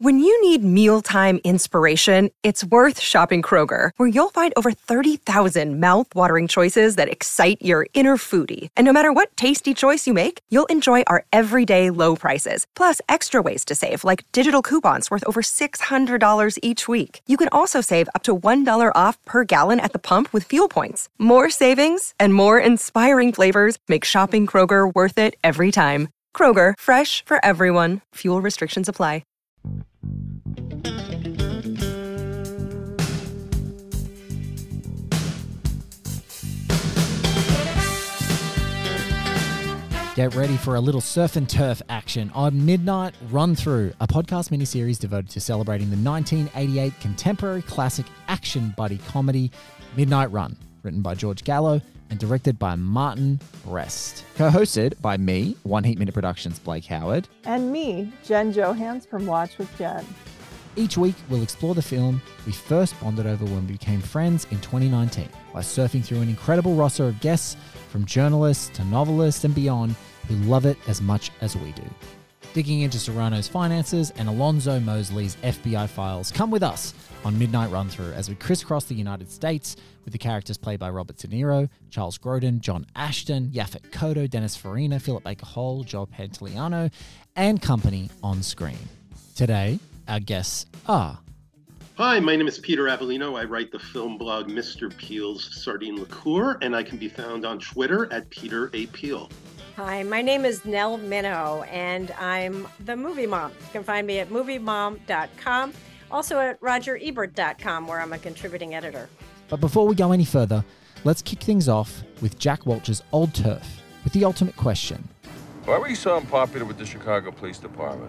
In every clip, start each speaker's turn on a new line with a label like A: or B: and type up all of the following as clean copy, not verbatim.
A: When you need mealtime inspiration, it's worth shopping Kroger, where you'll find over 30,000 mouth-watering choices that excite your inner foodie. And no matter what tasty choice you make, you'll enjoy our everyday low prices, plus extra ways to save, like digital coupons worth over $600 each week. You can also save up to $1 off per gallon at the pump with fuel points. More savings and more inspiring flavors make shopping Kroger worth it every time. Kroger, fresh for everyone. Fuel restrictions apply.
B: Get ready for a little surf and turf action on Midnight Run Through, a podcast miniseries devoted to celebrating the 1988 contemporary classic action buddy comedy Midnight Run, written by George Gallo and directed by Martin Brest. Co-hosted by me, One Heat Minute Productions' Blake Howard.
C: And me, Jen Johans from Watch with Jen.
B: Each week, we'll explore the film we first bonded over when we became friends in 2019 by surfing through an incredible roster of guests from journalists to novelists and beyond who love it as much as we do. Digging into Serrano's finances and Alonzo Mosley's FBI files, come with us on Midnight Run Through as we crisscross the United States with the characters played by Robert De Niro, Charles Grodin, John Ashton, Yaphet Kotto, Dennis Farina, Philip Baker Hall, Joe Pantoliano, and company on screen. Today, our guests are...
D: Hi, my name is Peter Avellino. I write the film blog Mr. Peel's Sardine Liqueur, and I can be found on Twitter at Peter A. Peel.
E: Hi, my name is Nell Minow, and I'm the Movie Mom. You can find me at moviemom.com, also at rogerebert.com, where I'm a contributing editor.
B: But before we go any further, let's kick things off with Jack Walsh's Old Turf with the ultimate question.
F: Why were you so unpopular with the Chicago Police Department?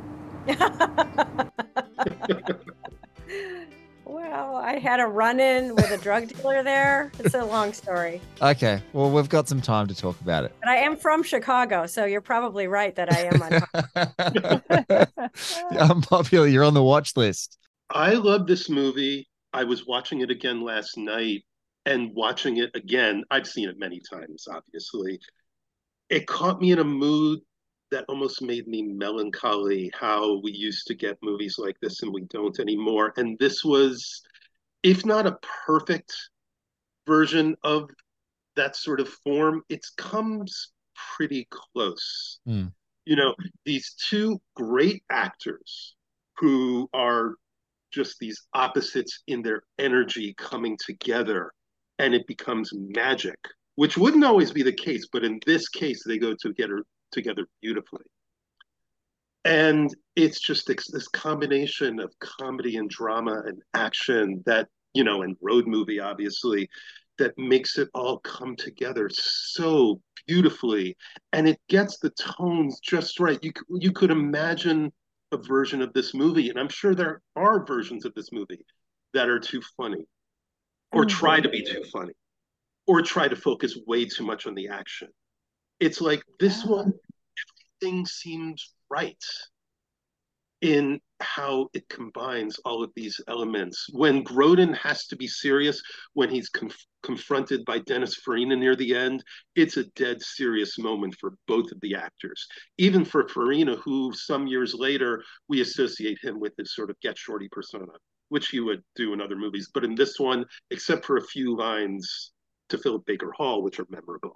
E: Well, I had a run-in with a drug dealer there. It's a long story.
G: Okay, well, we've got some time to talk about it.
E: But I am from Chicago, so you're probably right that I am unpopular.
G: Unpopular, you're on the watch list.
D: I love this movie. I was watching it again last night, and watching it again, I've seen it many times, obviously. It caught me in a mood that almost made me melancholy, how we used to get movies like this and we don't anymore. And this was, if not a perfect version of that sort of form, it comes pretty close. You know, these two great actors who are just these opposites in their energy coming together, and it becomes magic, which wouldn't always be the case, but in this case, they go together beautifully. And it's just this combination of comedy and drama and action that, you know, and road movie, obviously, that makes it all come together so beautifully. And it gets the tones just right. You could imagine a version of this movie, and I'm sure there are versions of this movie that are too funny, or try to be too funny, or try to focus way too much on the action. It's like this one, everything seems right in how it combines all of these elements. When Grodin has to be serious, when he's confronted by Dennis Farina near the end, it's a dead serious moment for both of the actors. Even for Farina, who some years later, we associate him with his sort of Get Shorty persona, which he would do in other movies. But in this one, except for a few lines to Philip Baker Hall, which are memorable,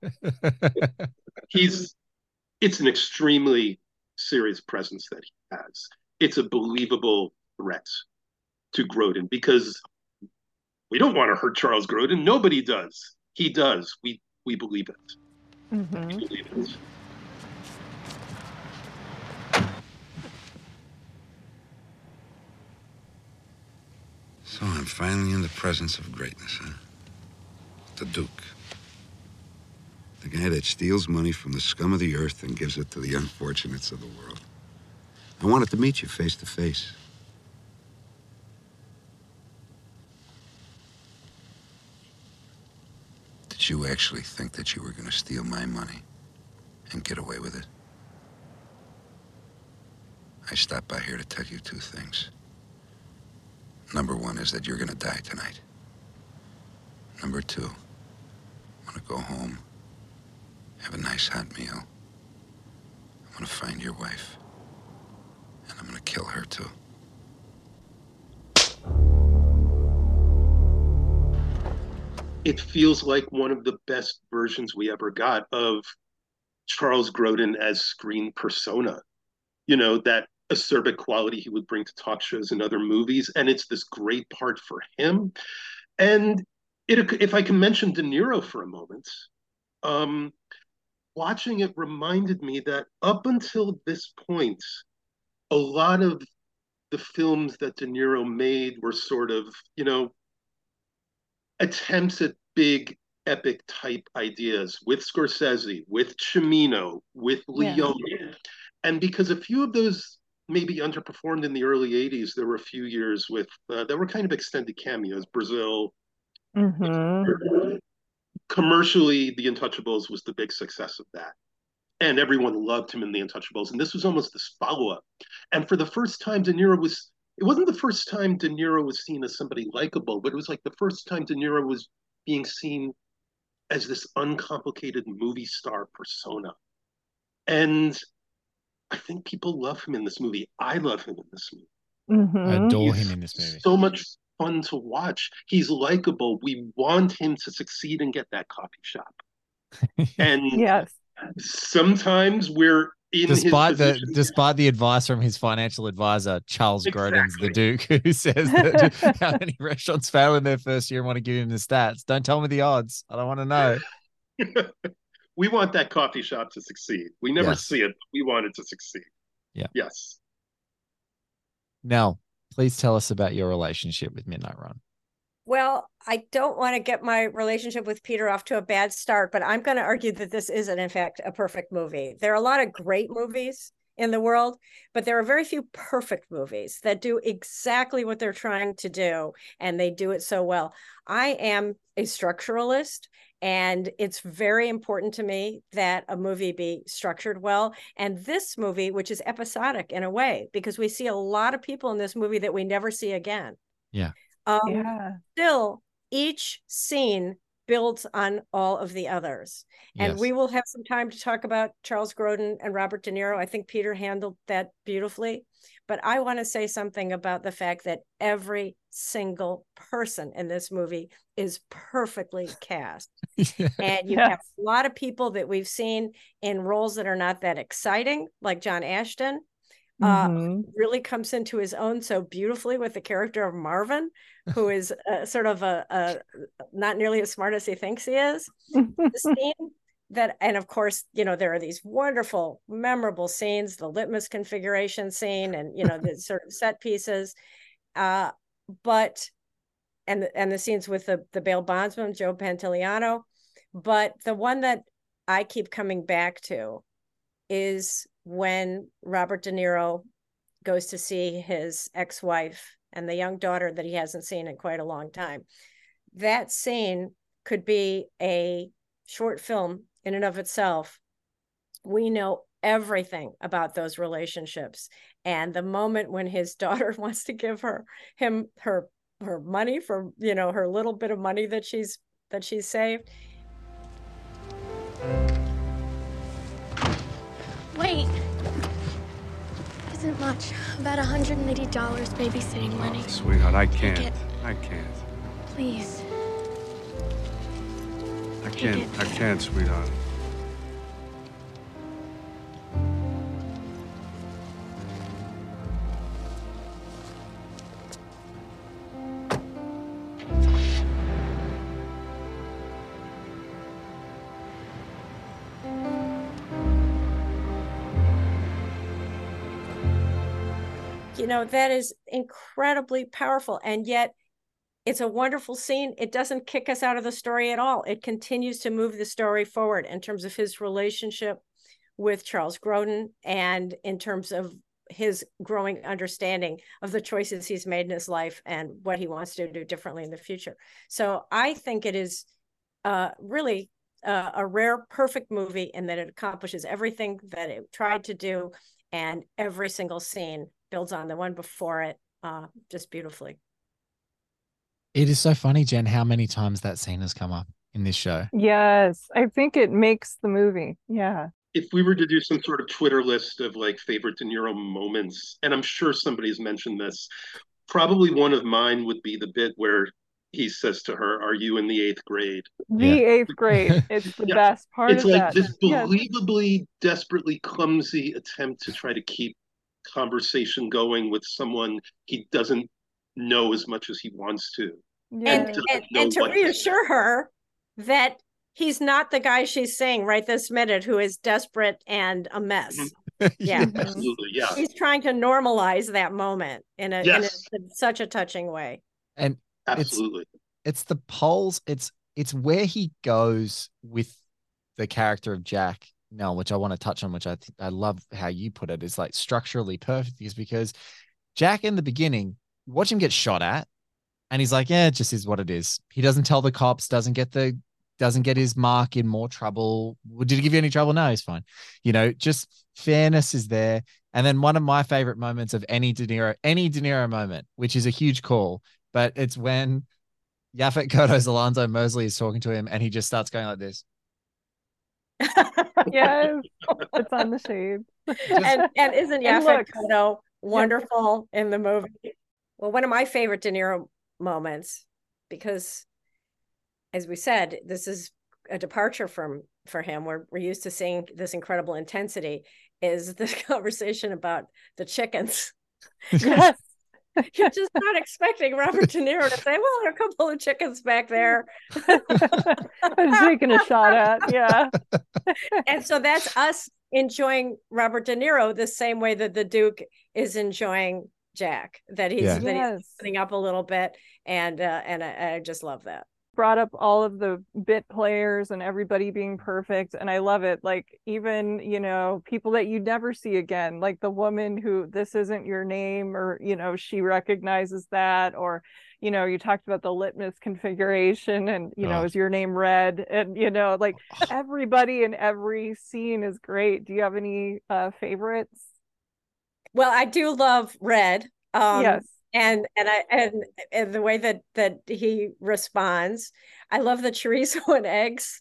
D: it's an extremely serious presence that he has. It's a believable threat to Grodin, because we don't want to hurt Charles Grodin. Nobody does. He does. We believe it. Mm-hmm. We believe it.
H: So I'm finally in the presence of greatness, huh? The Duke. The guy that steals money from the scum of the earth and gives it to the unfortunates of the world. I wanted to meet you face to face. Did you actually think that you were going to steal my money and get away with it? I stopped by here to tell you two things. Number one is that you're going to die tonight. Number two, I'm going to go home, have a nice hot meal. I'm going to find your wife. And I'm going to kill her, too.
D: it feels like one of the best versions we ever got of Charles Grodin as screen persona. That acerbic quality he would bring to talk shows and other movies. And it's this great part for him. And if I can mention De Niro for a moment, watching it reminded me that up until this point, a lot of the films that De Niro made were sort of, attempts at big epic type ideas with Scorsese, with Cimino, with Leone. Yeah. And because a few of those maybe underperformed in the early 80s, there were a few years with that were kind of extended cameos. Brazil. Mm-hmm. Commercially, The Untouchables was the big success of that. And everyone loved him in The Untouchables. And this was almost this follow-up. And for the first time, it wasn't the first time De Niro was seen as somebody likable, but it was like the first time De Niro was being seen as this uncomplicated movie star persona. And I think people love him in this movie. I love him in this movie.
B: Mm-hmm. I adore him in this movie.
D: So much fun to watch. He's likable. We want him to succeed and get that coffee shop. And
C: yes,
D: sometimes we're in
G: despite the advice from his financial advisor, Charles Grodin's the Duke, who says that how many restaurants fail in their first year and want to give him the stats. Don't tell me the odds. I don't want to know.
D: We want that coffee shop to succeed. We never see it. We want it to succeed.
G: Yeah.
D: Yes.
G: Now, please tell us about your relationship with Midnight Run.
E: Well, I don't want to get my relationship with Peter off to a bad start, but I'm going to argue that this isn't, in fact, a perfect movie. There are a lot of great movies in the world, but there are very few perfect movies that do exactly what they're trying to do, and they do it so well. I am a structuralist, and it's very important to me that a movie be structured well. And this movie, which is episodic in a way, because we see a lot of people in this movie that we never see again.
G: Yeah.
E: Still, each scene builds on all of the others. And we will have some time to talk about Charles Grodin and Robert De Niro. I think Peter handled that beautifully. But I want to say something about the fact that every single person in this movie is perfectly cast. And you have a lot of people that we've seen in roles that are not that exciting, like John Ashton. Really comes into his own so beautifully with the character of Marvin, who is sort of a not nearly as smart as he thinks he is. The scene that, and of course, there are these wonderful, memorable scenes, the litmus configuration scene, and the sort of set pieces, but the scenes with the bail bondsman, Joe Pantoliano. But the one that I keep coming back to is when Robert De Niro goes to see his ex-wife and the young daughter that he hasn't seen in quite a long time. That scene could be a short film in and of itself. We know everything about those relationships. And the moment when his daughter wants to give him her money for, her little bit of money that she's saved.
I: Wait. Isn't much. About $180 babysitting money.
J: Oh, sweetheart, I can't. I can't.
I: Please.
J: I can't, sweetheart.
E: That is incredibly powerful. And yet it's a wonderful scene. It doesn't kick us out of the story at all. It continues to move the story forward in terms of his relationship with Charles Grodin and in terms of his growing understanding of the choices he's made in his life and what he wants to do differently in the future. So I think it is really a rare, perfect movie in that it accomplishes everything that it tried to do, and every single scene builds on the one before it just beautifully.
B: It is so funny, Jen, how many times that scene has come up in this show.
C: Yes, I think it makes the movie. Yeah.
D: If we were to do some sort of Twitter list of like favorite De Niro moments, and I'm sure somebody's mentioned this, probably one of mine would be the bit where he says to her, "Are you in the 8th grade?"
C: The 8th grade. It's the best part
D: it's
C: of
D: like
C: that.
D: this believably, desperately clumsy attempt to try to keep conversation going with someone he doesn't know as much as he wants to.
E: And to reassure her that he's not the guy she's seeing right this minute who is desperate and a mess. Yeah,
D: absolutely. Yeah,
E: he's trying to normalize that moment in such a touching way.
G: And
D: absolutely,
G: it's the poles. It's where he goes with the character of Jack now, which I want to touch on, which I love how you put it. Is like structurally perfect, is because Jack in the beginning, watch him get shot at, and he's like, yeah, it just is what it is. He doesn't tell the cops, doesn't get his mark in more trouble. Did he give you any trouble? No, he's fine. Just fairness is there. And then one of my favorite moments of any De Niro moment, which is a huge call, but it's when Yaphet Kotto's Alonzo Mosley is talking to him and he just starts going like this.
C: Yes, it's on the shade.
E: And isn't Yaphet Kotto wonderful in the movie? Well, one of my favorite De Niro moments, because as we said, this is a departure for him. We're used to seeing this incredible intensity, is the conversation about the chickens.
C: Yes.
E: You're just not expecting Robert De Niro to say, well, there are a couple of chickens back there.
C: I'm taking a shot at, yeah.
E: And so that's us enjoying Robert De Niro the same way that the Duke is enjoying Jack, that he's putting up a little bit. And I just love that.
C: Brought up all of the bit players and everybody being perfect, and I love it. Like, even people that you never see again, like the woman who, this isn't your name, or she recognizes that, or you talked about the litmus configuration, and is your name red, and like everybody in every scene is great. Do you have any favorites?
E: Well, I do love Red.
C: Yes.
E: And the way that he responds, I love the chorizo and eggs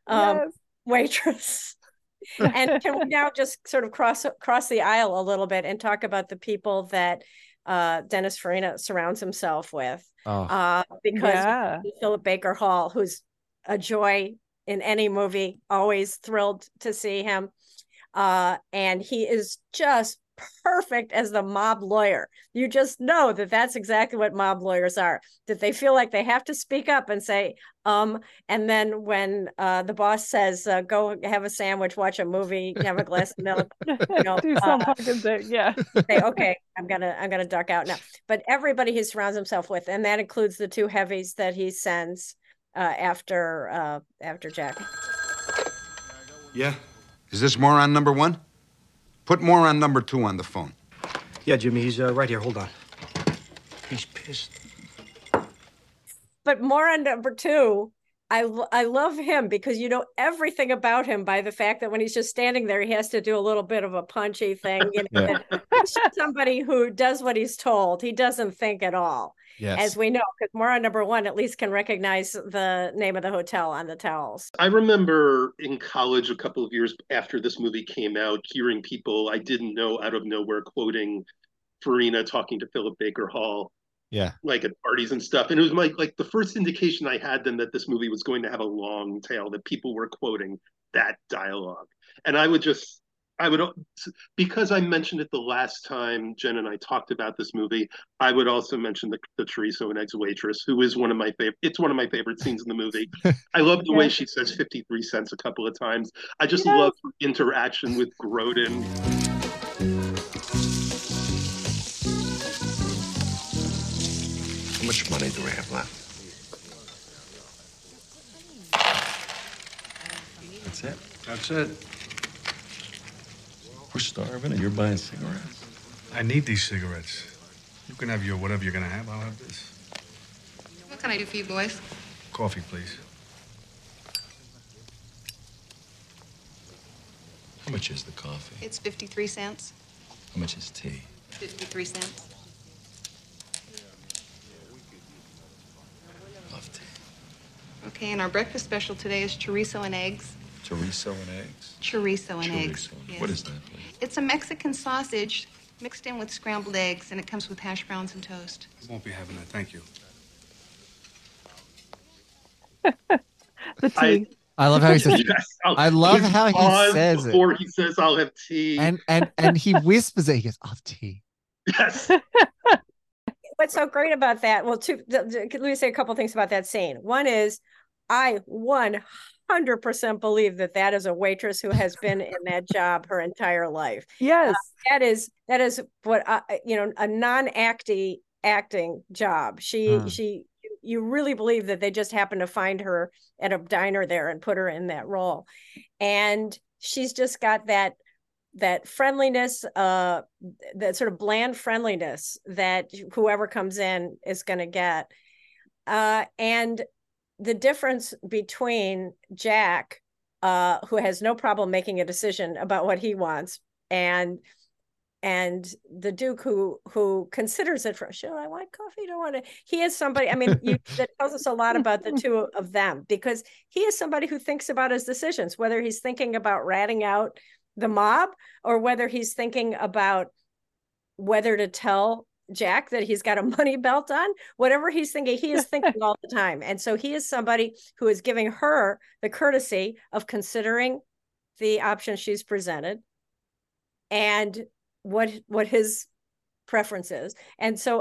E: waitress. And can we now just sort of cross the aisle a little bit and talk about the people that Dennis Farina surrounds himself with? Because Philip Baker Hall, who's a joy in any movie, always thrilled to see him, and he is just perfect as the mob lawyer. You just know that that's exactly what mob lawyers are, that they feel like they have to speak up and say, and then when the boss says, go have a sandwich, watch a movie, have a glass of milk,
C: do some fucking thing. Yeah.
E: Say, okay, I'm gonna duck out now. But everybody he surrounds himself with, and that includes the two heavies that he sends after Jack.
H: Yeah. Is this moron number 1? Put moron number 2 on the phone.
K: Yeah, Jimmy, he's right here. Hold on. He's pissed.
E: But moron number 2, I love him because you know everything about him by the fact that when he's just standing there, he has to do a little bit of a punchy thing. Somebody who does what he's told. He doesn't think at all. Yes. As we know, because moron number 1 at least can recognize the name of the hotel on the towels.
D: I remember in college a couple of years after this movie came out, hearing people I didn't know out of nowhere quoting Farina talking to Philip Baker Hall.
G: Yeah.
D: Like at parties and stuff. And it was like the first indication I had then that this movie was going to have a long tail, that people were quoting that dialogue. And I would, because I mentioned it the last time Jen and I talked about this movie, I would also mention the chorizo and eggs waitress, who is one of my favorite scenes in the movie. I love the way she says 53 cents a couple of times. I just love her interaction with Grodin.
L: How much money do we have left? That's it?
J: That's it.
L: We're starving and you're buying cigarettes.
J: I need these cigarettes. You can have your whatever you're gonna have. I'll have this.
M: What can I do for you boys?
J: Coffee, please.
L: How much is the coffee?
M: It's 53 cents.
L: How much is tea?
M: 53 cents.
L: Love tea.
M: Okay, and our breakfast special today is chorizo and eggs.
L: Chorizo and eggs?
M: Chorizo and eggs.
L: Yes. What is that, please?
M: It's a Mexican sausage mixed in with scrambled eggs, and it comes with hash browns and toast.
J: I won't be having that, thank you.
C: The tea.
G: I love how he says.
D: Yes.
G: I love how he says it
D: before he says, "I'll have tea,"
G: and he whispers it. He goes, "I'll have tea."
D: Yes.
E: What's so great about that? Well, let me say a couple things about that scene. One is, I 100% believe that is a waitress who has been in that job her entire life.
C: Yes.
E: That is what a non-acting job. You really believe that they just happened to find her at a diner there and put her in that role. And she's just got that friendliness, that sort of bland friendliness that whoever comes in is going to get. And the difference between Jack, who has no problem making a decision about what he wants, and the Duke who considers it for, should I want coffee? Don't want to. He is somebody, that tells us a lot about the two of them, because he is somebody who thinks about his decisions, whether he's thinking about ratting out the mob or whether he's thinking about whether to tell Jack that he's got a money belt on. Whatever he's thinking, he is thinking all the time. And so he is somebody who is giving her the courtesy of considering the option she's presented and what his preference is. And so,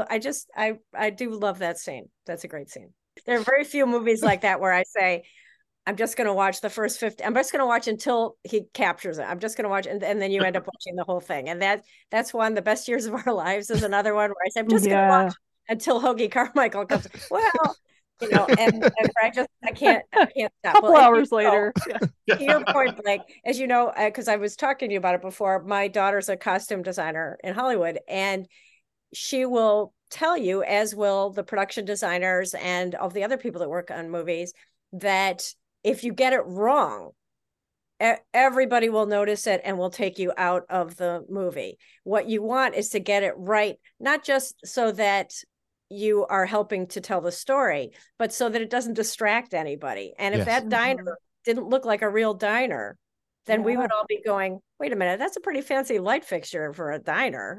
E: I do love that scene. That's a great scene. There are very few movies like that where I say, I'm just going to watch the first 50. I'm just going to watch until he captures it. I'm just going to watch. And then you end up watching the whole thing. And that's one. The Best Years of Our Lives is another one where I say, I'm just going to watch until Hoagie Carmichael comes. Well, and I can't stop.
C: A couple hours later.
E: To your point, Blake, as you know, because I was talking to you about it before, my daughter's a costume designer in Hollywood, and she will tell you, as will the production designers and all the other people that work on movies, that if you get it wrong, everybody will notice it and will take you out of the movie. What you want is to get it right, not just so that you are helping to tell the story, but so that it doesn't distract anybody. And if that diner didn't look like a real diner, then we would all be going, wait a minute, that's a pretty fancy light fixture for a diner,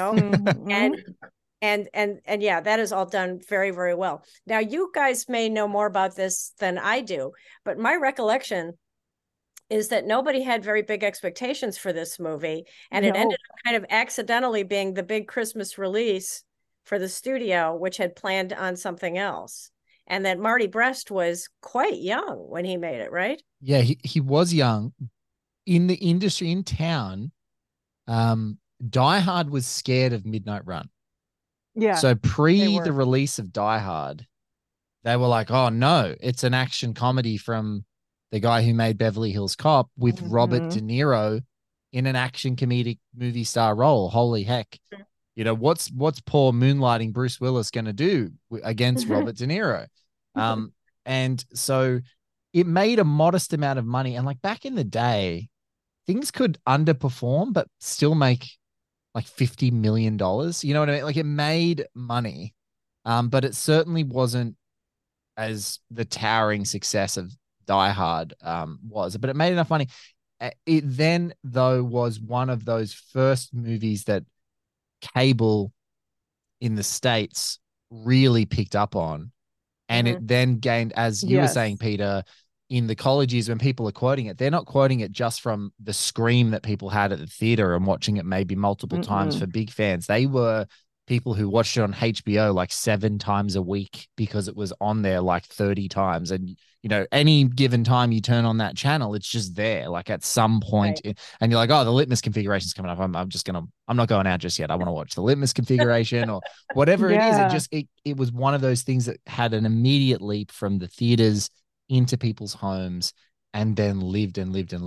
E: And yeah, that is all done very, very well. Now, you guys may know more about this than I do, but my recollection is that nobody had very big expectations for this movie, and it ended up kind of accidentally being the big Christmas release for the studio, which had planned on something else. And that Marty Brest was quite young when he made it, right?
G: Yeah, he was young. In the industry, in town, Die Hard was scared of Midnight Run.
C: Yeah.
G: So the release of Die Hard, they were like, oh no, it's an action comedy from the guy who made Beverly Hills Cop with Robert De Niro in an action comedic movie star role. Holy heck. What's poor moonlighting Bruce Willis going to do against Robert De Niro? And so it made a modest amount of money. And like back in the day, things could underperform, but still make like $50 million. You know what I mean? Like it made money, but it certainly wasn't as the towering success of Die Hard was, but it made enough money. It then, though, was one of those first movies that cable in the States really picked up on. And it then gained, as you were saying, Peter, in the college years when people are quoting it, they're not quoting it just from the scream that people had at the theater and watching it maybe multiple times for big fans. They were people who watched it on HBO like 7 times a week because it was on there like 30 times. And, any given time you turn on that channel, it's just there, like at some point. And you're like, oh, the Litmus configuration's coming up. I'm not going out just yet. I want to watch the Litmus configuration or whatever it is. It was one of those things that had an immediate leap from the theaters into people's homes and then lived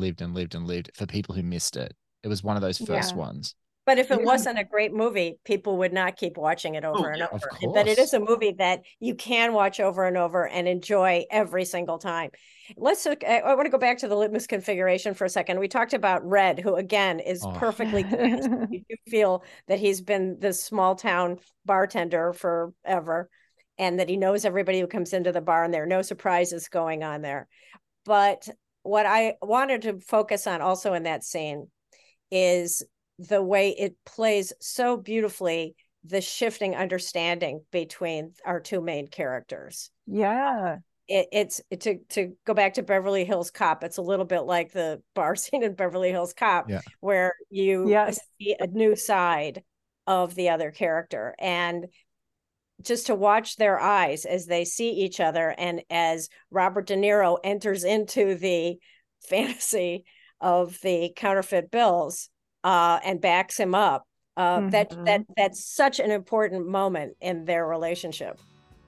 G: for people who missed it. It was one of those first ones.
E: But if it wasn't a great movie, people would not keep watching it over and over. But it is a movie that you can watch over and over and enjoy every single time. I want to go back to the Litmus configuration for a second. We talked about Red, who again is perfectly cast. You do feel that he's been this small town bartender forever, and that he knows everybody who comes into the bar, and there are no surprises going on there. But what I wanted to focus on also in that scene is the way it plays so beautifully the shifting understanding between our two main characters.
C: Yeah.
E: it's to go back to Beverly Hills Cop. It's a little bit like the bar scene in Beverly Hills Cop, where you see a new side of the other character, and just to watch their eyes as they see each other, and as Robert De Niro enters into the fantasy of the counterfeit bills and backs him up. That's such an important moment in their relationship.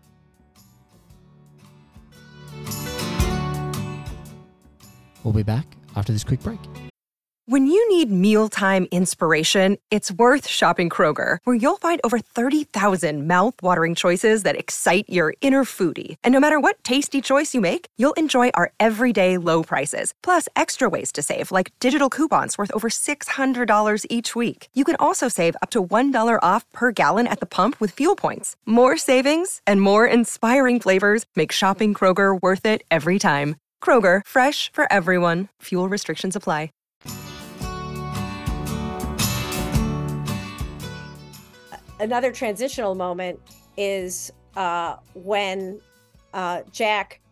B: We'll be back after this quick break.
A: When you need mealtime inspiration, it's worth shopping Kroger, where you'll find over 30,000 mouth-watering choices that excite your inner foodie. And no matter what tasty choice you make, you'll enjoy our everyday low prices, plus extra ways to save, like digital coupons worth over $600 each week. You can also save up to $1 off per gallon at the pump with fuel points. More savings and more inspiring flavors make shopping Kroger worth it every time. Kroger, fresh for everyone. Fuel restrictions apply.
E: Another transitional moment is when Jack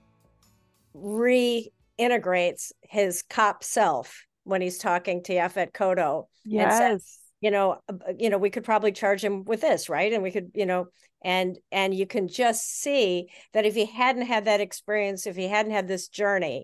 E: reintegrates his cop self when he's talking to Yaphet Kotto.
C: Yes.
E: And says, we could probably charge him with this, right? And we could, and you can just see that if he hadn't had that experience, if he hadn't had this journey,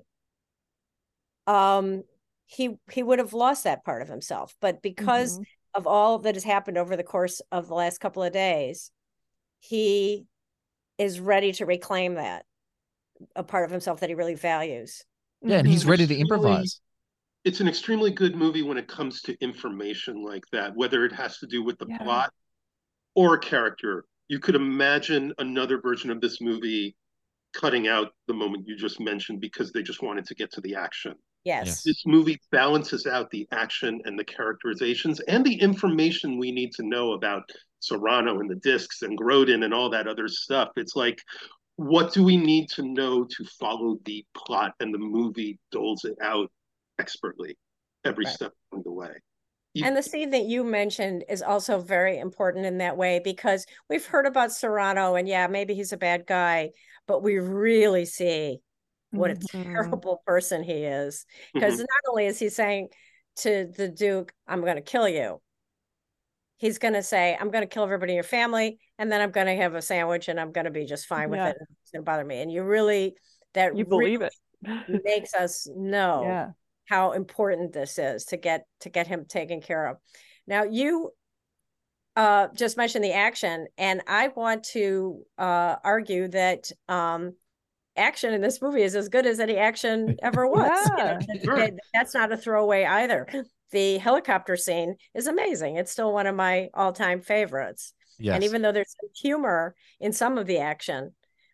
E: he would have lost that part of himself. But because of all that has happened over the course of the last couple of days, he is ready to reclaim that, a part of himself that he really values.
G: Yeah, and he's ready to improvise.
D: It's an extremely good movie when it comes to information like that, whether it has to do with the plot or a character. You could imagine another version of this movie cutting out the moment you just mentioned because they just wanted to get to the action.
E: Yes.
D: This movie balances out the action and the characterizations and the information we need to know about Serrano and the discs and Grodin and all that other stuff. It's like, what do we need to know to follow the plot? And the movie doles it out expertly every step of the way.
E: And the scene that you mentioned is also very important in that way, because we've heard about Serrano and maybe he's a bad guy, but we really see what a terrible person he is. Because not only is he saying to the Duke, I'm going to kill you, he's going to say, I'm going to kill everybody in your family, and then I'm going to have a sandwich and I'm going to be just fine with it. It's going to bother me. And you really
C: believe it.
E: Makes us know how important this is to get him taken care of. Now, you just mentioned the action, and I want to argue that action in this movie is as good as any action ever was. That's not a throwaway either. The helicopter scene is amazing. It's still one of my all-time favorites. Yes. And even though there's some humor in some of the action,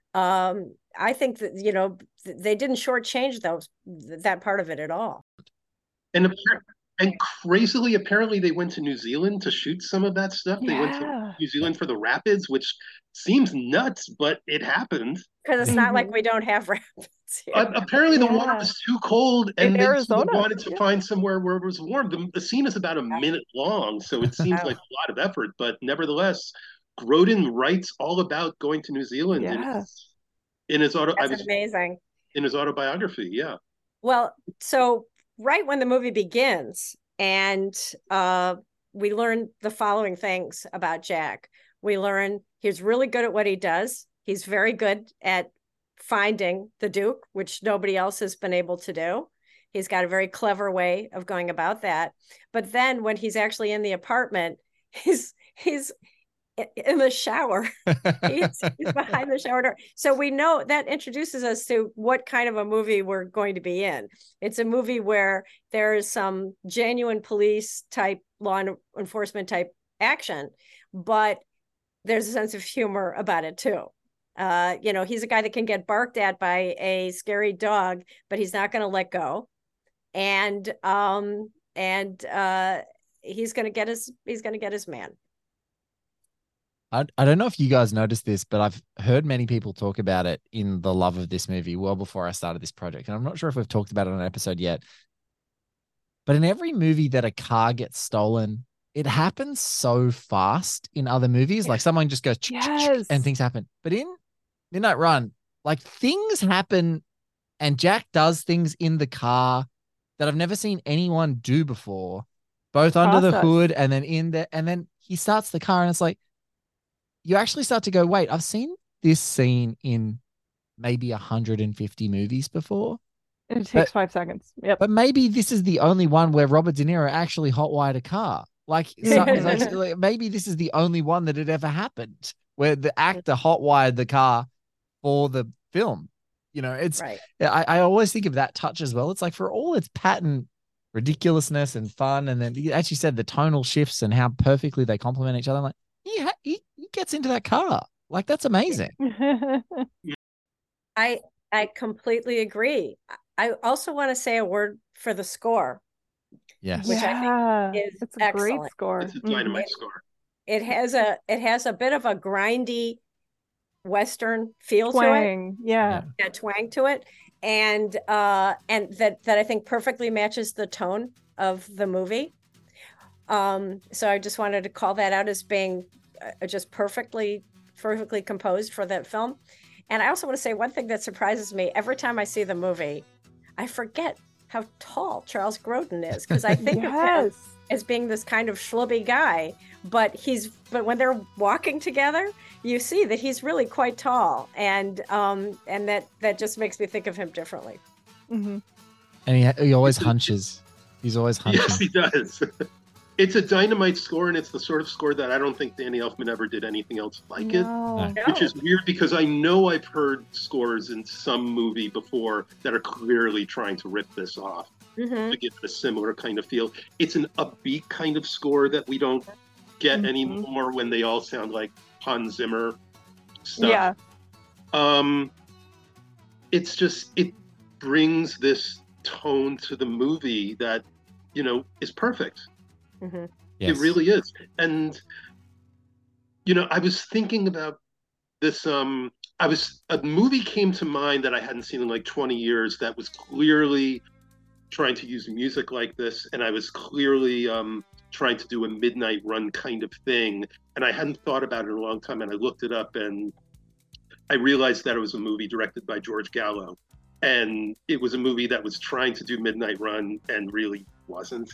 E: I think that, they didn't shortchange that part of it at all.
D: And crazily, apparently they went to New Zealand to shoot some of that stuff. They went to New Zealand for the rapids, which seems nuts, but it happened.
E: Because it's not like we don't have rapids here.
D: Apparently the water was too cold, and they wanted to find somewhere where it was warm. The scene is about a minute long, so it seems like a lot of effort, but nevertheless, Grodin writes all about going to New Zealand in his
E: amazing.
D: In his autobiography,
E: Well, so right when the movie begins, and we learn the following things about Jack. We learn he's really good at what he does. He's very good at finding the Duke, which nobody else has been able to do. He's got a very clever way of going about that. But then when he's actually in the apartment, he's in the shower. he's behind the shower door. So we know that introduces us to what kind of a movie we're going to be in. It's a movie where there is some genuine police type, law enforcement type action, but there's a sense of humor about it too. He's a guy that can get barked at by a scary dog, but he's not going to let go. And he's going to get his man.
G: I don't know if you guys noticed this, but I've heard many people talk about it in the love of this movie well before I started this project. And I'm not sure if we've talked about it on an episode yet. But in every movie that a car gets stolen, it happens so fast in other movies. Like someone just goes and things happen. But in Midnight Run, Like things happen and Jack does things in the car that I've never seen anyone do before, both under the hood and then in there. And then he starts the car and it's like, you actually start to go, wait, I've seen this scene in maybe 150 movies before.
C: It takes 5 seconds. Yep.
G: But maybe this is the only one where Robert De Niro actually hot-wired a car. Like maybe this is the only one that had ever happened where the actor hot-wired the car for the film. You know, it's right. I always think of that touch as well. It's like for all its patent ridiculousness and fun, and then as you said, the tonal shifts and how perfectly they complement each other. I'm like, he gets into that car. Like that's amazing.
E: I completely agree. I also want to say a word for the score.
G: Yes.
E: Which I think is
C: it's a
E: excellent.
C: great score.
D: It's a dynamite score.
E: It has a bit of a grindy Western feel
C: twang,
E: to it.
C: Yeah.
E: A twang to it. And that I think perfectly matches the tone of the movie. So I just wanted to call that out as being just perfectly composed for that film. And I also want to say one thing that surprises me every time I see the movie, I forget how tall Charles Grodin is, because I think of him as being this kind of schlubby guy, but when they're walking together, you see that he's really quite tall, and that just makes me think of him differently.
C: Mm-hmm.
G: And he always hunches. He's always hunching.
D: Yes, he does. It's a dynamite score, and it's the sort of score that I don't think Danny Elfman ever did anything else like it. Which is weird because I know I've heard scores in some movie before that are clearly trying to rip this off to give it a similar kind of feel. It's an upbeat kind of score that we don't get anymore when they all sound like Hans Zimmer stuff. Yeah. It's just, it brings this tone to the movie that, you know, is perfect.
E: Mm-hmm.
G: Yes.
D: It really is. And, you know, I was thinking about this, a movie came to mind that I hadn't seen in like 20 years that was clearly trying to use music like this. And I was clearly trying to do a Midnight Run kind of thing. And I hadn't thought about it in a long time. And I looked it up and I realized that it was a movie directed by George Gallo. And it was a movie that was trying to do Midnight Run and really wasn't.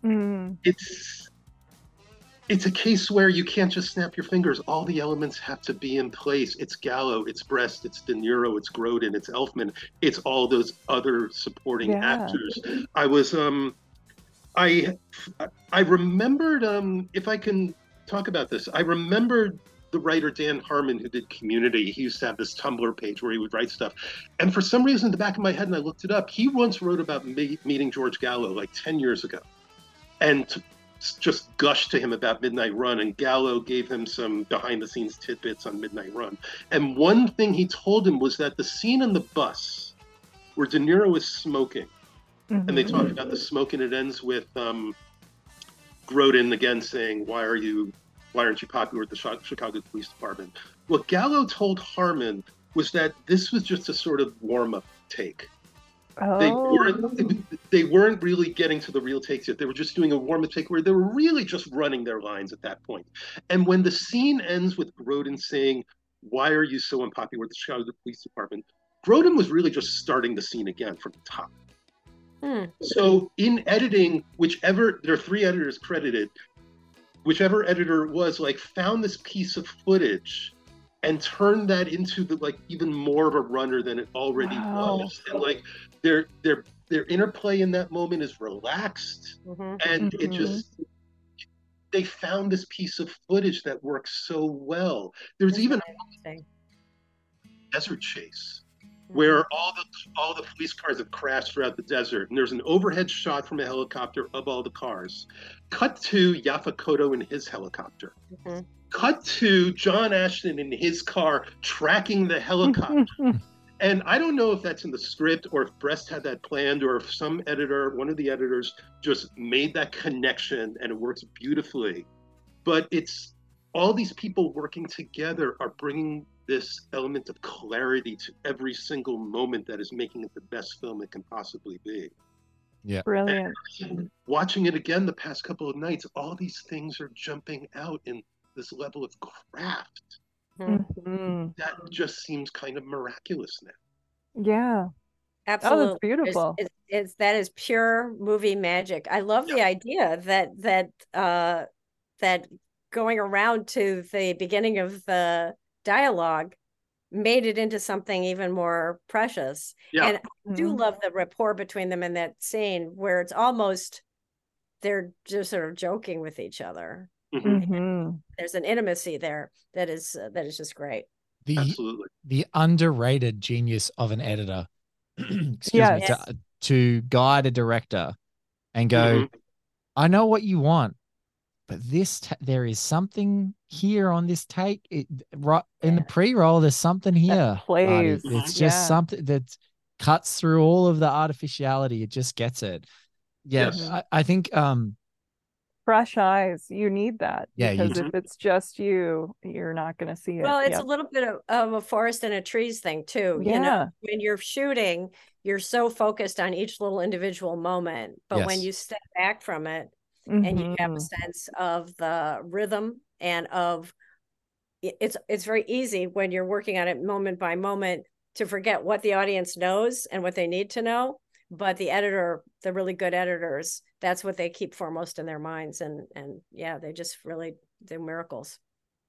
D: It's a case where you can't just snap your fingers. All the elements have to be in place. It's Gallo, it's Brest, it's De Niro, it's Grodin, it's Elfman, it's all those other supporting actors. I was I remembered if I can talk about this, I remembered the writer Dan Harmon who did Community. He used to have this Tumblr page where he would write stuff. And for some reason in the back of my head, and I looked it up, he once wrote about meeting George Gallo like 10 years ago. And just gushed to him about Midnight Run, and Gallo gave him some behind-the-scenes tidbits on Midnight Run. And one thing he told him was that the scene on the bus where De Niro is smoking, and they talk about the smoke, and it ends with Grodin again saying, why aren't you popular with the Chicago Police Department? What Gallo told Harmon was that this was just a sort of warm-up take. They weren't really getting to the real takes yet. They were just doing a warm-up take where they were really just running their lines at that point. And when the scene ends with Grodin saying, why are you so unpopular with the Chicago Police Department? Grodin was really just starting the scene again from the top. So in editing, there are 3 editors credited, whichever editor it was, like, found this piece of footage and turned that into even more of a runner than it already was. And like their interplay in that moment is relaxed, and it just, they found this piece of footage that works so well. There's even a desert chase where all the police cars have crashed throughout the desert, and there's an overhead shot from a helicopter of all the cars. Cut to Yaphet Kotto in his helicopter. Cut to John Ashton in his car tracking the helicopter. And I don't know if that's in the script or if Brest had that planned or if some editor, one of the editors, just made that connection and it works beautifully. But it's all these people working together are bringing this element of clarity to every single moment that is making it the best film it can possibly be.
G: Yeah.
C: Brilliant.
D: And watching it again the past couple of nights, all these things are jumping out in this level of craft. that just seems kind of miraculous now.
C: Yeah.
E: Absolutely.
C: Oh, that's beautiful.
E: That is pure movie magic. I love the idea that going around to the beginning of the dialogue made it into something even more precious. And I do love the rapport between them in that scene where it's almost they're just sort of joking with each other. There's an intimacy there that is just great.
D: Absolutely.
B: The underrated genius of an editor excuse me, to guide a director and go, I know what you want, but there is something here on this take. Right in the pre-roll, there's something here.
C: Plays.
B: It's just something that cuts through all of the artificiality. It just gets it. Yeah,
D: Yes.
B: I think
C: fresh eyes, you need that.
B: Yeah,
C: because if it's just you're not going to see it.
E: Well, it's a little bit of a forest and a trees thing too. You know, when you're shooting, you're so focused on each little individual moment, but when you step back from it and you have a sense of the rhythm and of it's very easy when you're working on it moment by moment to forget what the audience knows and what they need to know. But the really good editors, that's what they keep foremost in their minds. And they just really do miracles.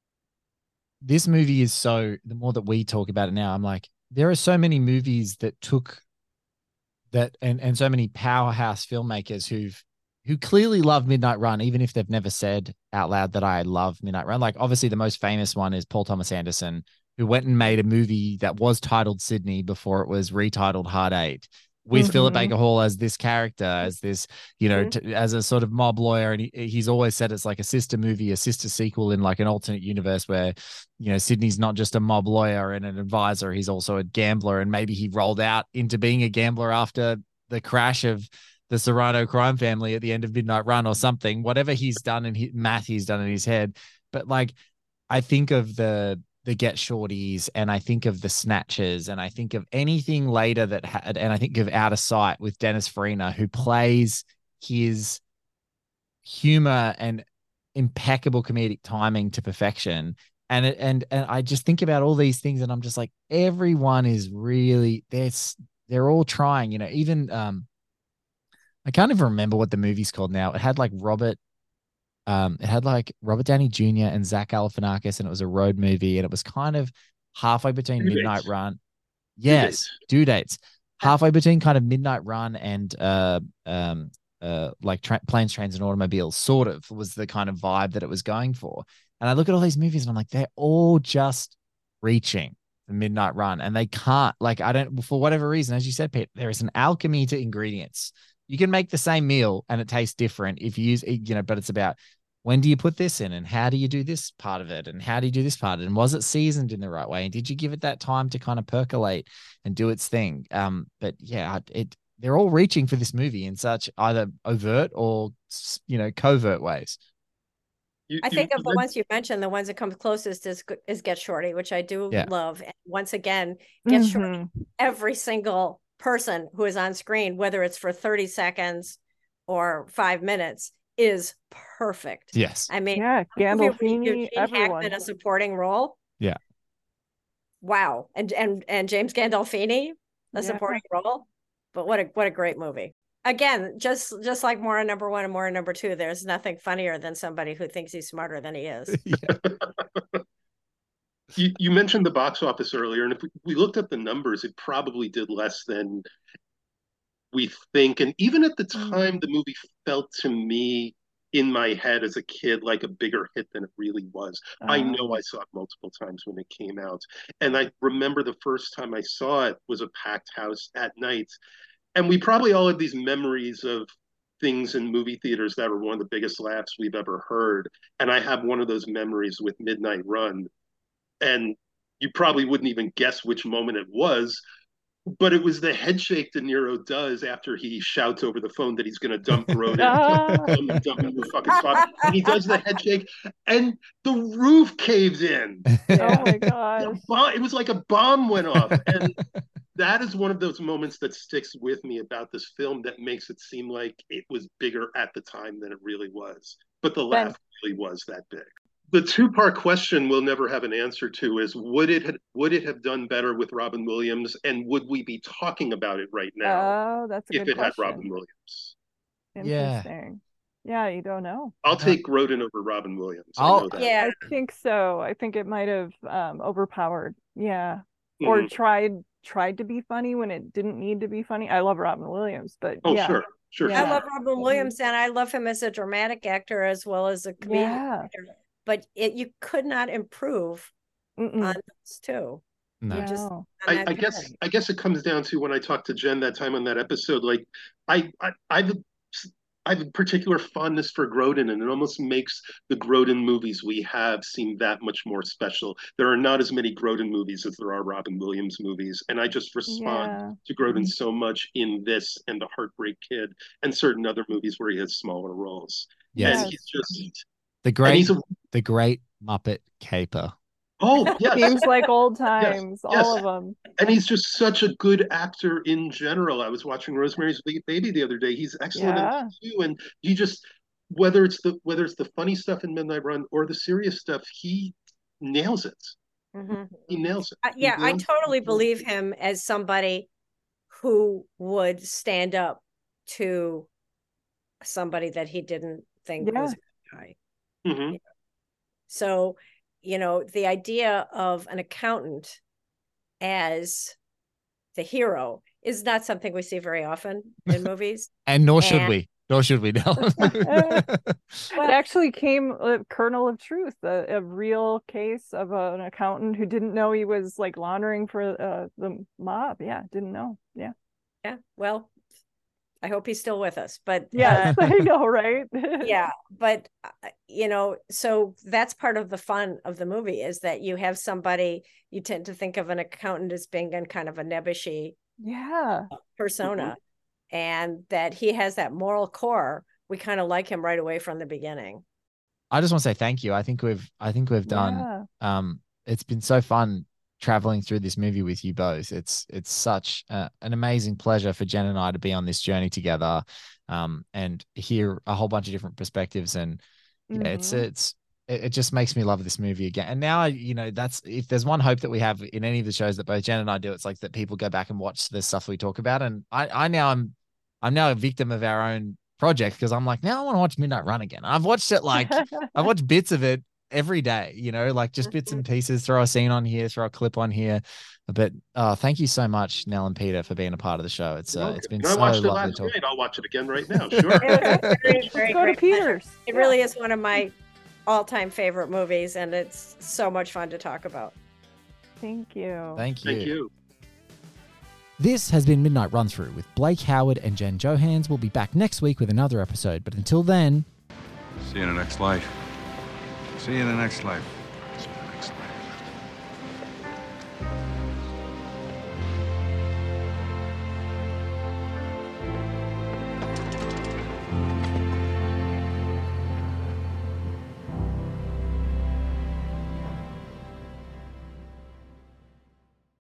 B: This movie is the more that we talk about it now, I'm like, there are so many movies that took that and so many powerhouse filmmakers who clearly love Midnight Run, even if they've never said out loud that I love Midnight Run. Like obviously the most famous one is Paul Thomas Anderson, who went and made a movie that was titled Sydney before it was retitled Hard Eight, with Philip Baker Hall as this character, as this, as a sort of mob lawyer. And he's always said it's like a sister movie, a sister sequel in like an alternate universe where, Sydney's not just a mob lawyer and an advisor. He's also a gambler. And maybe he rolled out into being a gambler after the crash of the Serrano crime family at the end of Midnight Run or something, whatever he's done in math he's done in his head. But like, I think of the Get Shorties, and I think of the Snatchers, and I think of anything later and I think of Out of Sight with Dennis Farina, who plays his humor and impeccable comedic timing to perfection. And I just think about all these things, and I'm just like, everyone is really they're all trying, even I can't even remember what the movie's called now. It had like Robert Downey Jr. and Zach Galifianakis, and it was a road movie, and it was kind of halfway between Midnight Run. Yes, Due Dates. Halfway between kind of Midnight Run and Planes, Trains, and Automobiles, sort of was the kind of vibe that it was going for. And I look at all these movies and I'm like, they're all just reaching the Midnight Run, and they can't, for whatever reason, as you said, Pete, there is an alchemy to ingredients. You can make the same meal and it tastes different if you use, but it's about, when do you put this in, and how do you do this part of it, and how do you do this part of it, and was it seasoned in the right way, and did you give it that time to kind of percolate and do its thing? But yeah, they're all reaching for this movie in such either overt or covert ways.
E: I think of the ones you mentioned, the ones that come closest is Get Shorty, which I do love. And once again, Get Shorty, every single person who is on screen, whether it's for 30 seconds or 5 minutes, is perfect.
B: Yes.
E: I mean,
C: Gandolfini, everyone
E: in a supporting role.
B: Yeah.
E: Wow. And James Gandolfini, a supporting role. But what a great movie. Again, just like Mora number 1 and Mora number 2, there's nothing funnier than somebody who thinks he's smarter than he is.
D: You mentioned the box office earlier, and if we looked up the numbers, it probably did less than we think. And even at the time, the movie felt to me in my head as a kid like a bigger hit than it really was. I know I saw it multiple times when it came out. And I remember the first time I saw it was a packed house at night. And we probably all have these memories of things in movie theaters that were one of the biggest laughs we've ever heard. And I have one of those memories with Midnight Run. And you probably wouldn't even guess which moment it was, but it was the head shake De Niro does after he shouts over the phone that he's going to dump Broden and dump him in the fucking spot. And he does the head shake, and the roof caves in.
C: Oh my god!
D: It was like a bomb went off, and that is one of those moments that sticks with me about this film that makes it seem like it was bigger at the time than it really was. But the laugh really was that big. The two-part question we'll never have an answer to is would it have done better with Robin Williams, and would we be talking about it right now
C: that's a
D: if
C: good
D: it had
C: question.
D: Robin Williams?
C: Interesting. Yeah, you don't know.
D: I'll take Grodin over Robin Williams. I know that.
C: Yeah, I think so. I think it might have overpowered. Yeah.
D: Mhm.
C: Or tried to be funny when it didn't need to be funny. I love Robin Williams, but
D: Sure.
E: I love Robin Williams, and I love him as a dramatic actor as well as a comedian actor. But you could not improve on those two.
G: No.
E: You just,
D: I guess it comes down to when I talked to Jen that time on that episode. Like I have a particular fondness for Grodin, and it almost makes the Grodin movies we have seem that much more special. There are not as many Grodin movies as there are Robin Williams movies, and I just respond to Grodin so much in this and The Heartbreak Kid and certain other movies where he has smaller roles.
G: Yes.
D: And he's just
G: the great Muppet Caper.
D: Oh, yes.
C: Seems like old times, all of them.
D: And he's just such a good actor in general. I was watching Rosemary's Baby the other day. He's excellent in that too. And he just, whether it's the funny stuff in Midnight Run or the serious stuff, he nails it.
E: Mm-hmm.
D: He nails it.
E: I totally believe him as somebody who would stand up to somebody that he didn't think was a good guy.
D: Mm-hmm.
E: So, the idea of an accountant as the hero is not something we see very often in movies.
G: And nor should we. Nor should we know.
C: It actually came a kernel of truth, a real case of an accountant who didn't know he was like laundering for the mob. Yeah, didn't know. Yeah.
E: Yeah. Well, I hope he's still with us, but
C: yeah, I know, right?
E: Yeah, but so that's part of the fun of the movie is that you have somebody, you tend to think of an accountant as being in kind of a nebbishy persona, and that he has that moral core. We kind of like him right away from the beginning.
G: I just want to say thank you. I think we've done. It's been so fun traveling through this movie with you both. It's such an amazing pleasure for Jen and I to be on this journey together, and hear a whole bunch of different perspectives. And it just makes me love this movie again. And now that's, if there's one hope that we have in any of the shows that both Jen and I do, it's like that people go back and watch the stuff we talk about. And I'm now a victim of our own project, because I'm like, now I want to watch Midnight Run again. I've watched it I've watched bits of it every day, like just bits and pieces, throw a scene on here, throw a clip on here. But thank you so much, Nell and Peter, for being a part of the show. It's been so lovely to talk.
D: I'll watch it again right now. Sure.
E: It was very, very
C: go to Peter's.
E: It really is one of my all-time favorite movies, and it's so much fun to talk about.
C: Thank you.
G: Thank you.
B: This has been Midnight Run Through with Blake Howard and Jen Johans. We'll be back next week with another episode, but until then,
F: See you in the next life.
J: See you in the next life.